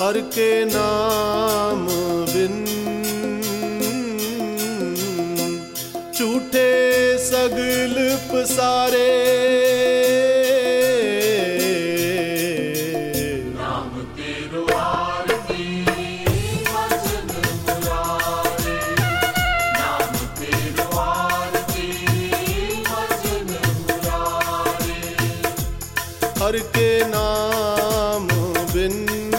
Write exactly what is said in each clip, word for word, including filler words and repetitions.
हर के नाम बिन झूठे सगल पसारे। नाम तेरो आरती भजन मुरारे, नाम तेरो आरती भजन मुरारे। हर के नाम बिन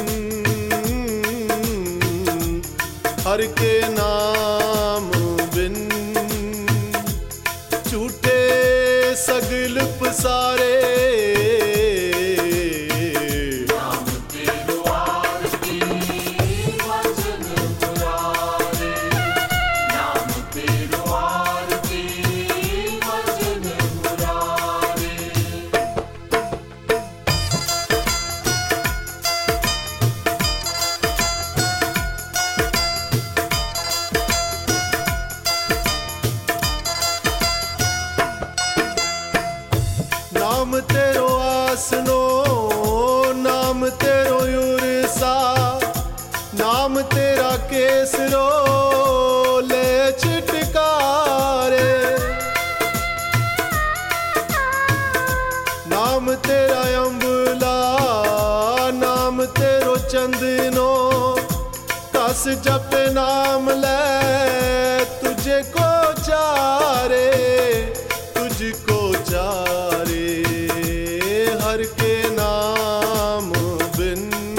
हर के नाम बिन झूठे सगल पसारे। नाम तेरो आरती भजन मुरारे, नाम तेरो आरती भजन मुरारे। नाम तेरो आसनो नाम तेरो युरसा, नाम तेरा केसरो ले छिटकारे। नाम तेरा अम्बला नाम तेरो चंदनो, कस जप नाम ले तुझे को चारे तुझको चारे। हर के नाम बिन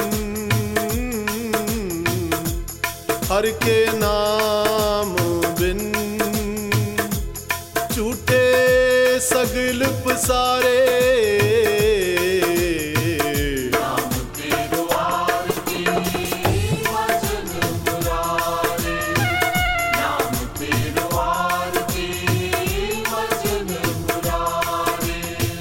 हर के नाम बिन झूठे सगल पसारे। नाम तेरो आरती भजन मुरारे, नाम तेरो आरती भजन मुरारे।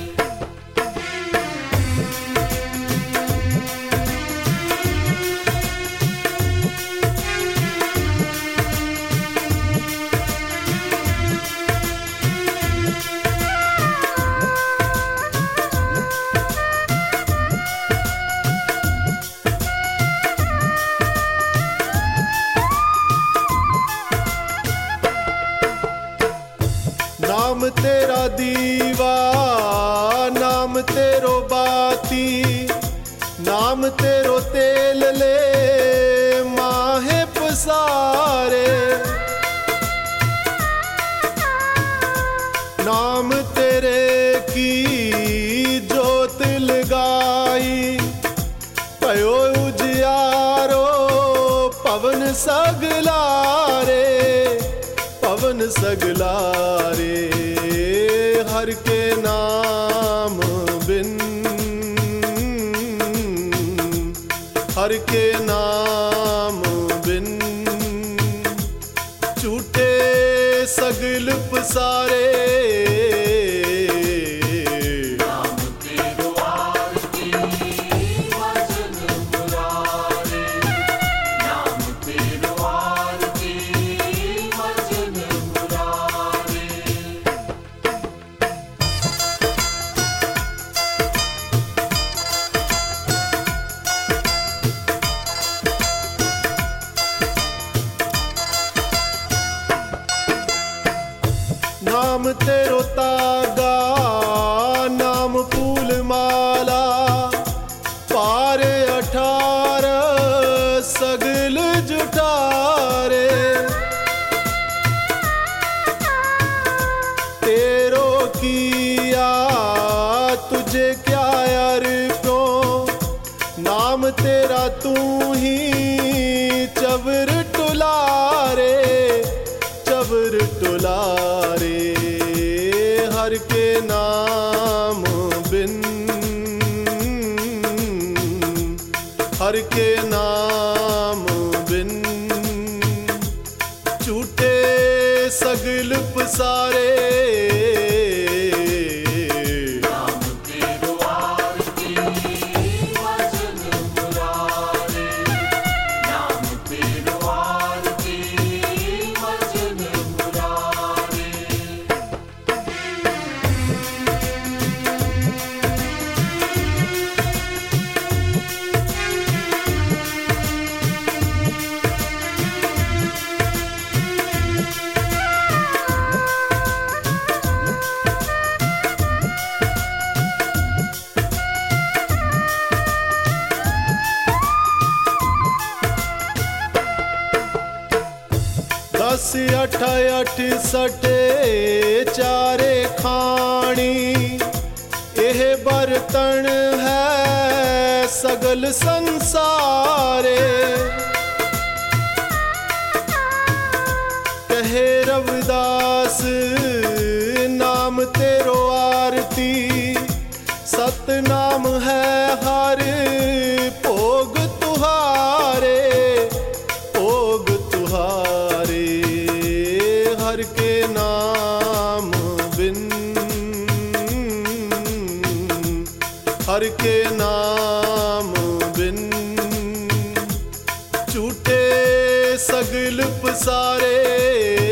नाम तेरा दीवा नाम तेरो बाती, नाम तेरो तेल ले माहे पसारे। नाम तेरे की जोत लगाई, पयो उजियारो पवन सगलारे पवन सगलारे। हर के नाम बिन हर के नाम बिन झूठे सगल पसारे। नाम तेरो आरती भजन मुरारे, नाम तेरो आरती भजन मुरारे। नाम तेरो तागा नाम फूल माला, पार अठारह सगल जुटारे। तेरो किया तुझे क्या अर्पो, नाम तेरा तू ही चवर टुलारे चवर टुलारे। हर के नाम बिन हर के नाम बिन झूठे सगल पसारे। नाम तेरो आरती भजन मुरारे, नाम तेरो आरती भजन मुरारे। दस अठ अठ सटे चारे खानी, यह बर्तन है सगल संसारे। कहे रविदास नाम तेरो आरती, सतनाम है हर भोग तुहारे, भोग तुहारे। हर के नाम बिन, हर के नाम बिन, झूठे सगल पसारे